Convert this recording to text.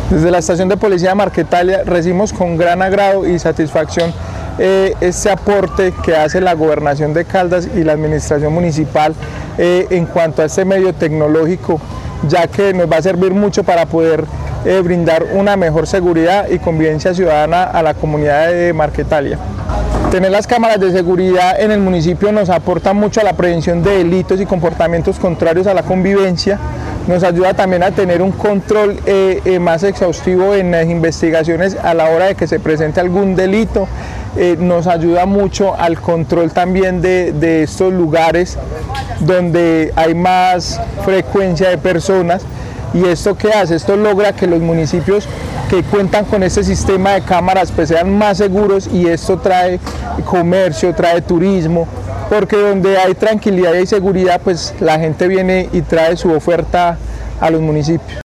Desde la estación de policía de Marquetalia recibimos con gran agrado y satisfacción este aporte que hace la Gobernación de Caldas y la Administración Municipal en cuanto a este medio tecnológico, ya que nos va a servir mucho para poder brindar una mejor seguridad y convivencia ciudadana a la comunidad de Marquetalia. Tener las cámaras de seguridad en el municipio nos aporta mucho a la prevención de delitos y comportamientos contrarios a la convivencia. Nos ayuda también a tener un control más exhaustivo en las investigaciones a la hora de que se presente algún delito. Nos ayuda mucho al control también de estos lugares donde hay más frecuencia de personas. ¿Y esto qué hace? Esto logra que los municipios que cuentan con este sistema de cámaras pues sean más seguros, y esto trae comercio, trae turismo, porque donde hay tranquilidad y seguridad pues la gente viene y trae su oferta a los municipios.